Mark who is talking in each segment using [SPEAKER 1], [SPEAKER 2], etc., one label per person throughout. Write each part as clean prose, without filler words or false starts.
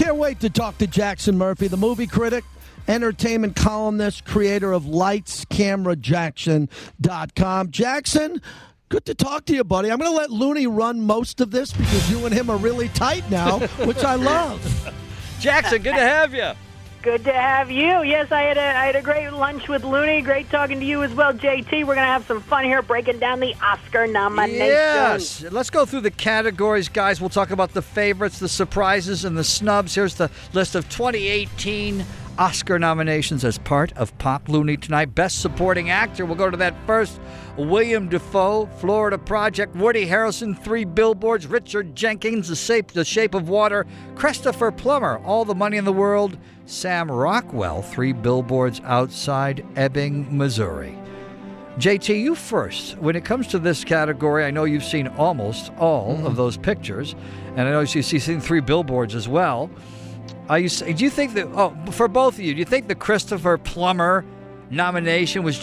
[SPEAKER 1] can't wait to talk to Jackson Murphy, the movie critic, entertainment columnist, creator of LightsCameraJackson.com. Jackson, good to talk to you, buddy. I'm going to let Looney run most of this because you and him are really tight now, which I love.
[SPEAKER 2] Jackson, good to have you.
[SPEAKER 3] Good to have you. Yes, I had a great lunch with Looney. Great talking to you as well, JT. We're going to have some fun here breaking down the Oscar nominations.
[SPEAKER 2] Yes. Let's go through the categories, guys. We'll talk about the favorites, the surprises, and the snubs. Here's the list of 2018 Oscar nominations as part of Pop Looney tonight. Best Supporting Actor. We'll go to that first. William Dafoe, Florida Project, Woody Harrelson, Three Billboards, Richard Jenkins, The Shape of Water, Christopher Plummer, All the Money in the World, Sam Rockwell, Three Billboards Outside Ebbing, Missouri. JT, you first. When it comes to this category, I know you've seen almost all of those pictures, and I know you've seen Three Billboards as well. Do you think that, for both of you, do you think the Christopher Plummer nomination was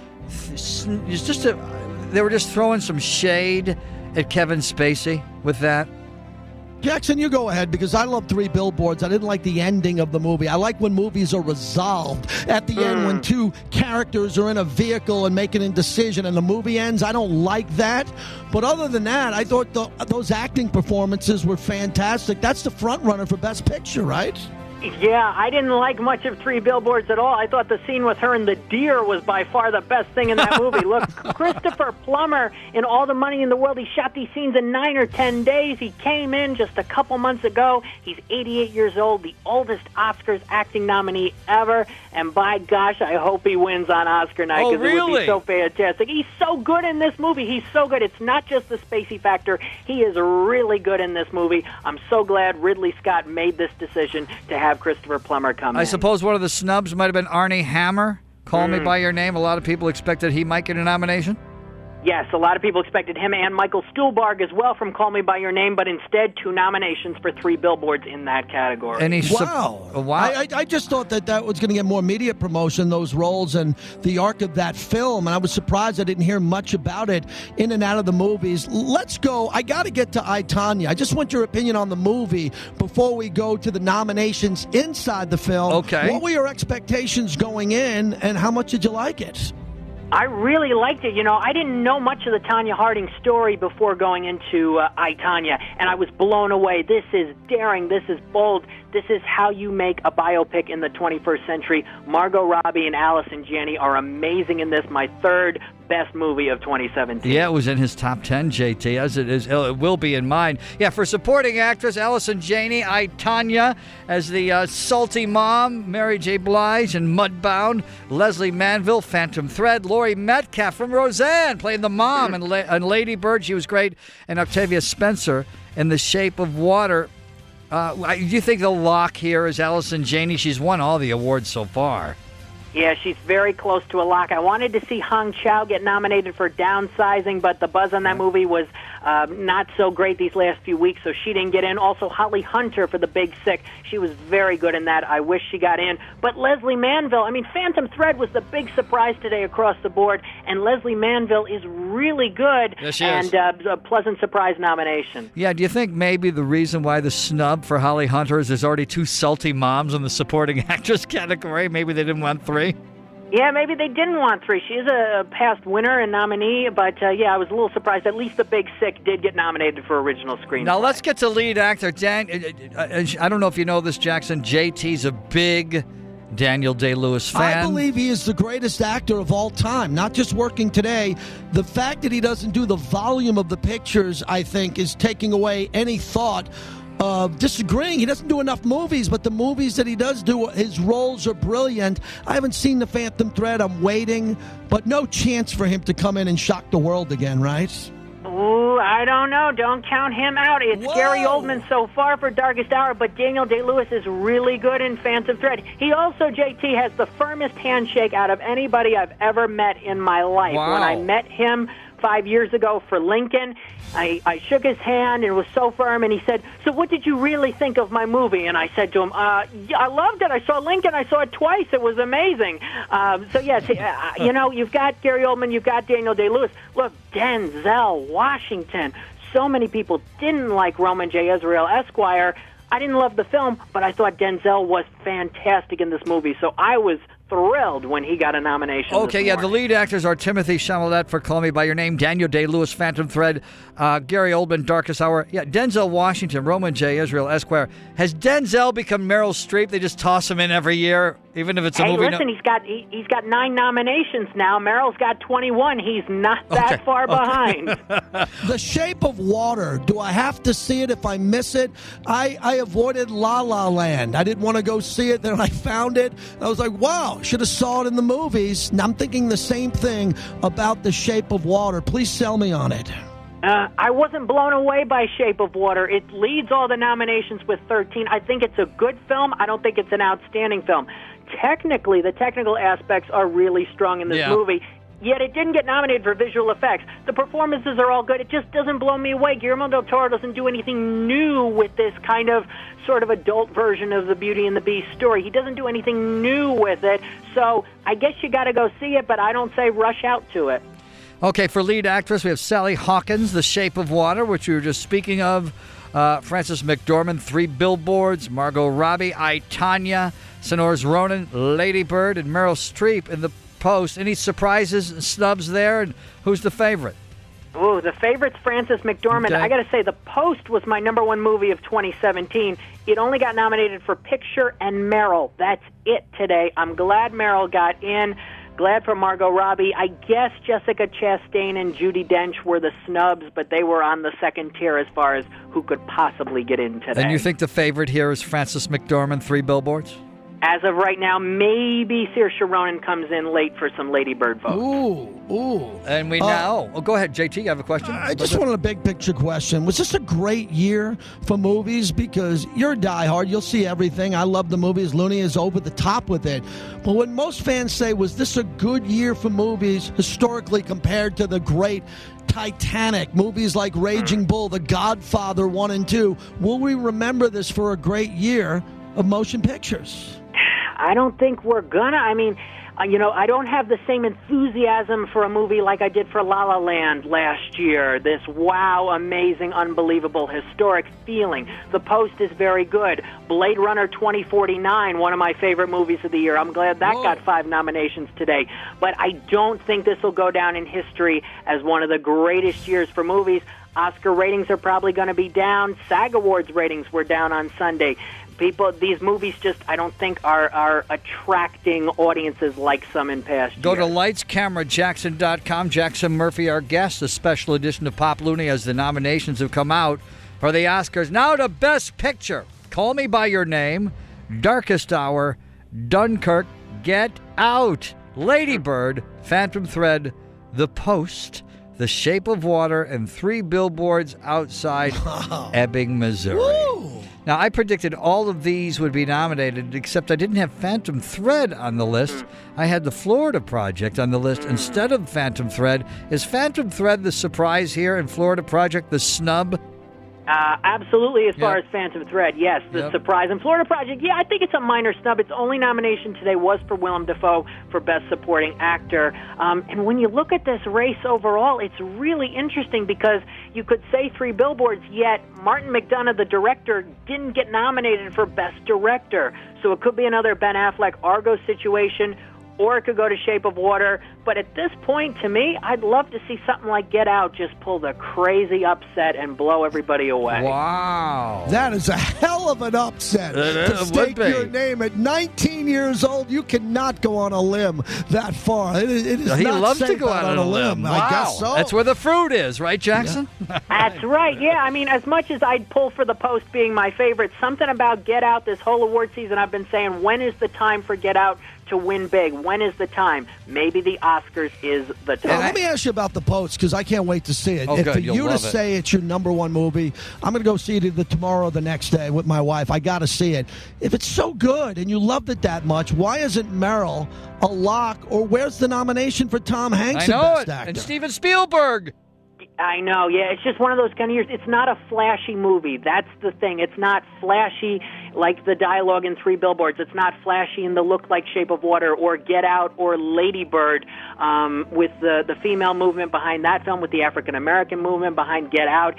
[SPEAKER 2] they were just throwing some shade at Kevin Spacey with that?
[SPEAKER 1] Jackson, you go ahead, because I love Three Billboards. I didn't like the ending of the movie. I like when movies are resolved at the end, when two characters are in a vehicle and making a decision and the movie ends. I don't like that. But other than that, I thought those acting performances were fantastic. That's the front runner for Best Picture, right?
[SPEAKER 3] Yeah, I didn't like much of Three Billboards at all. I thought the scene with her and the deer was by far the best thing in that movie. Look, Christopher Plummer, in All the Money in the World, he shot these scenes in 9 or 10 days. He came in just a couple months ago. He's 88 years old, the oldest Oscars acting nominee ever. And by gosh, I hope he wins on Oscar night, because it would be so fantastic. He's so good in this movie. He's so good. It's not just the Spacey factor. He is really good in this movie. I'm so glad Ridley Scott made this decision to have Christopher Plummer come in.
[SPEAKER 2] I suppose one of the snubs might have been Arnie Hammer. Call Me By Your Name. A lot of people expected he might get a nomination.
[SPEAKER 3] Yes, a lot of people expected him and Michael Stuhlbarg as well from Call Me By Your Name, but instead 2 nominations for Three Billboards in that category.
[SPEAKER 2] And
[SPEAKER 1] Wow. I just thought that was going to get more media promotion, those roles and the arc of that film, and I was surprised I didn't hear much about it in and out of the movies. Let's go. I got to get to I, Tonya. I just want your opinion on the movie before we go to the nominations inside the film.
[SPEAKER 2] Okay.
[SPEAKER 1] What were your expectations going in, and how much did you like it?
[SPEAKER 3] I really liked it. You know, I didn't know much of the Tonya Harding story before going into I, Tonya, and I was blown away. This is daring. This is bold. This is how you make a biopic in the 21st century. Margot Robbie and Allison Janney are amazing in this. My third best movie of 2017.
[SPEAKER 2] Yeah, it was in his top 10, JT, as it will be in mine. Yeah, for supporting actress, Allison Janney, I, Tonya, as the salty mom, Mary J. Blige in Mudbound, Leslie Manville, Phantom Thread, Laurie Metcalf from Roseanne, playing the mom, and Lady Bird, she was great, and Octavia Spencer in The Shape of Water. Do you think the lock here is Allison Janney? She's won all the awards so far.
[SPEAKER 3] Yeah, she's very close to a lock. I wanted to see Hong Chow get nominated for Downsizing, but the buzz on that movie was not so great these last few weeks, so she didn't get in. Also, Holly Hunter for The Big Sick. She was very good in that. I wish she got in. But Leslie Manville, I mean, Phantom Thread was the big surprise today across the board, and Leslie Manville is really good.
[SPEAKER 2] Yes, she is.
[SPEAKER 3] And a pleasant surprise nomination.
[SPEAKER 2] Yeah, do you think maybe the reason why the snub for Holly Hunter is there's already 2 salty moms in the supporting actress category? Maybe they didn't want 3?
[SPEAKER 3] Yeah, maybe they didn't want 3. She is a past winner and nominee, but yeah, I was a little surprised. At least The Big Sick did get nominated for original screenplay.
[SPEAKER 2] Now let's get to lead actor. I don't know if you know this, Jackson. JT's a big Daniel Day-Lewis fan.
[SPEAKER 1] I believe he is the greatest actor of all time, not just working today. The fact that he doesn't do the volume of the pictures, I think, is taking away any thought of disagreeing. He doesn't do enough movies, but the movies that he does do, his roles are brilliant. I haven't seen The Phantom Thread. I'm waiting, but no chance for him to come in and shock the world again, right?
[SPEAKER 3] Ooh, I don't know. Don't count him out. It's Gary Oldman so far for Darkest Hour, but Daniel Day-Lewis is really good in Phantom Thread. He also, JT, has the firmest handshake out of anybody I've ever met in my life.
[SPEAKER 2] Wow.
[SPEAKER 3] When I met him 5 years ago for Lincoln, I shook his hand, and it was so firm, and he said, "So what did you really think of my movie?" And I said to him, yeah, I loved it. I saw Lincoln. I saw it twice. It was amazing. So, yes, you know, you've got Gary Oldman, you've got Daniel Day-Lewis. Look, Denzel Washington. So many people didn't like Roman J. Israel, Esquire. I didn't love the film, but I thought Denzel was fantastic in this movie, so I was thrilled when he got a nomination.
[SPEAKER 2] Okay, yeah, the lead actors are Timothy Chalamet for Call Me By Your Name, Daniel Day-Lewis, Phantom Thread, Gary Oldman, Darkest Hour. Yeah, Denzel Washington, Roman J. Israel, Esquire. Has Denzel become Meryl Streep? They just toss him in every year, even if it's a movie.
[SPEAKER 3] Listen, he's got 9 nominations now. Meryl's got 21. He's not that far behind.
[SPEAKER 1] The Shape of Water. Do I have to see it if I miss it? I avoided La La Land. I didn't want to go see it. Then I found it. I was like, wow, should have saw it in the movies. Now I'm thinking the same thing about The Shape of Water. Please sell me on it.
[SPEAKER 3] I wasn't blown away by Shape of Water. It leads all the nominations with 13. I think it's a good film. I don't think it's an outstanding film. Technically, the technical aspects are really strong in this movie. Yet it didn't get nominated for visual effects. The performances are all good. It just doesn't blow me away. Guillermo del Toro doesn't do anything new with this kind of sort of adult version of the Beauty and the Beast story. He doesn't do anything new with it. So I guess you got to go see it, but I don't say rush out to it.
[SPEAKER 2] Okay, for lead actress, we have Sally Hawkins, The Shape of Water, which we were just speaking of. Frances McDormand, 3 Billboards. Margot Robbie, I, Tonya. Saoirse Ronan, Lady Bird, and Meryl Streep in The Post. Any surprises and snubs there? And who's the favorite?
[SPEAKER 3] Oh, the favorite's Frances McDormand.
[SPEAKER 2] Okay.
[SPEAKER 3] I got to say, The Post was my number 1 movie of 2017. It only got nominated for Picture and Meryl. That's it today. I'm glad Meryl got in. Glad for Margot Robbie. I guess Jessica Chastain and Judi Dench were the snubs, but they were on the second tier as far as who could possibly get in today.
[SPEAKER 2] And you think the favorite here is Frances McDormand, 3 Billboards?
[SPEAKER 3] As of right now, maybe Saoirse Ronan comes in late for some Lady Bird votes.
[SPEAKER 1] Ooh.
[SPEAKER 2] And we now... go ahead, JT, you have a question?
[SPEAKER 1] I just wanted a big picture question. Was this a great year for movies? Because you're a diehard. You'll see everything. I love the movies. Looney is over the top with it. But when most fans say, was this a good year for movies historically compared to the great Titanic, movies like Raging Bull, The Godfather 1 and 2, will we remember this for a great year of motion pictures?
[SPEAKER 3] I don't think we're gonna. I mean, I don't have the same enthusiasm for a movie like I did for La La Land last year. This wow, amazing, unbelievable, historic feeling. The Post is very good. Blade Runner 2049, one of my favorite movies of the year. I'm glad that got 5 nominations today. But I don't think this will go down in history as one of the greatest years for movies. Oscar ratings are probably going to be down. SAG Awards ratings were down on Sunday. These movies just, I don't think, are attracting audiences like some in past
[SPEAKER 2] Go
[SPEAKER 3] years.
[SPEAKER 2] to lightscamerajackson.com. Jackson Murphy, our guest, a special edition of Pop Looney as the nominations have come out for the Oscars. Now to Best Picture. Call Me By Your Name, Darkest Hour, Dunkirk, Get Out, Lady Bird, Phantom Thread, The Post, The Shape of Water, and 3 Billboards Outside Ebbing, Missouri.
[SPEAKER 1] Woo!
[SPEAKER 2] Now, I predicted all of these would be nominated, except I didn't have Phantom Thread on the list. I had the Florida Project on the list instead of Phantom Thread. Is Phantom Thread the surprise here and Florida Project the snub?
[SPEAKER 3] Absolutely, as far as Phantom Thread, yes. The surprise. And Florida Project, yeah, I think it's a minor snub. Its only nomination today was for Willem Dafoe for Best Supporting Actor. And when you look at this race overall, it's really interesting because you could say 3 Billboards, yet Martin McDonagh, the director, didn't get nominated for Best Director. So it could be another Ben Affleck Argo situation, or it could go to Shape of Water. But at this point, to me, I'd love to see something like Get Out just pull the crazy upset and blow everybody away.
[SPEAKER 2] Wow.
[SPEAKER 1] That is a hell of an upset. To stake your name at 19 years old, you cannot go on a limb that far. It is
[SPEAKER 2] He
[SPEAKER 1] not
[SPEAKER 2] loves to
[SPEAKER 1] safe
[SPEAKER 2] go out on a limb.
[SPEAKER 1] I guess so.
[SPEAKER 2] That's where the fruit is, right, Jackson?
[SPEAKER 1] Yeah.
[SPEAKER 3] That's right, yeah. I mean, as much as I'd pull for The Post being my favorite, something about Get Out this whole award season, I've been saying, when is the time for Get Out to win big? When is the time? Maybe the Oscars is the time.
[SPEAKER 1] Let me ask you about The Post, because I can't wait to see it.
[SPEAKER 2] Oh,
[SPEAKER 1] if
[SPEAKER 2] good.
[SPEAKER 1] for
[SPEAKER 2] You'll
[SPEAKER 1] you to
[SPEAKER 2] love it.
[SPEAKER 1] say it's your number 1 movie, I'm going to go see it either tomorrow or the next day with my wife. I got to see it. If it's so good and you loved it that much, why isn't Meryl a lock? Or where's the nomination for Tom Hanks
[SPEAKER 2] I know
[SPEAKER 1] as Best
[SPEAKER 2] it.
[SPEAKER 1] Actor?
[SPEAKER 2] And Steven Spielberg.
[SPEAKER 3] I know, yeah. It's just one of those kind of years. It's not a flashy movie. That's the thing. It's not flashy like the dialogue in 3 Billboards. It's not flashy in the look like Shape of Water or Get Out or Lady Bird, with the female movement behind that film, with the African-American movement behind Get Out.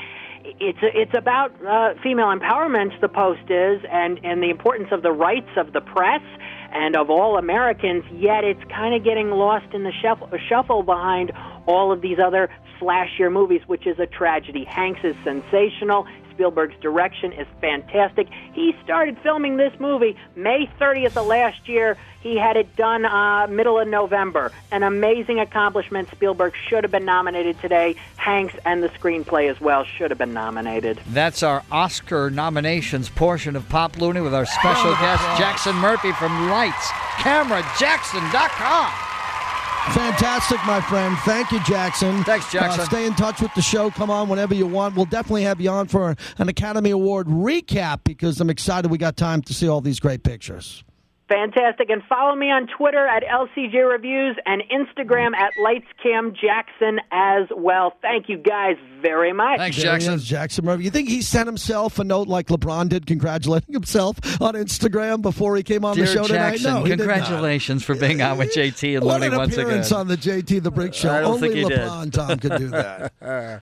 [SPEAKER 3] it's about female empowerment. The Post is, and the importance of the rights of the press and of all Americans. Yet it's kind of getting lost in the shuffle behind all of these other flashier movies, which is a tragedy. Hanks is sensational. Spielberg's direction is fantastic. He started filming this movie May 30th of last year. He had it done middle of November. An amazing accomplishment. Spielberg should have been nominated today. Hanks and the screenplay as well should have been nominated.
[SPEAKER 2] That's our Oscar nominations portion of Pop Looney with our special guest, Jackson Murphy from LightsCameraJackson.com.
[SPEAKER 1] Fantastic, my friend. Thank you, Jackson.
[SPEAKER 2] Thanks, Jackson.
[SPEAKER 1] Stay in touch with the show. Come on whenever you want. We'll definitely have you on for an Academy Award recap because I'm excited we got time to see all these great pictures.
[SPEAKER 3] Fantastic. And follow me on Twitter at LCJ Reviews and Instagram at LightsCamJackson as well. Thank you guys very much.
[SPEAKER 2] Thanks,
[SPEAKER 1] There
[SPEAKER 2] Jackson.
[SPEAKER 1] he is, Jackson Murphy. You think he sent himself a note like LeBron did congratulating himself on Instagram before he came on
[SPEAKER 2] Dear
[SPEAKER 1] the show tonight?
[SPEAKER 2] Jackson,
[SPEAKER 1] No, he did not.
[SPEAKER 2] congratulations for being on with JT and
[SPEAKER 1] What
[SPEAKER 2] Looney
[SPEAKER 1] an
[SPEAKER 2] once again.
[SPEAKER 1] appearance on the JT The Brick Show.
[SPEAKER 2] I don't
[SPEAKER 1] Only
[SPEAKER 2] think he did.
[SPEAKER 1] LeBron Tom could do that.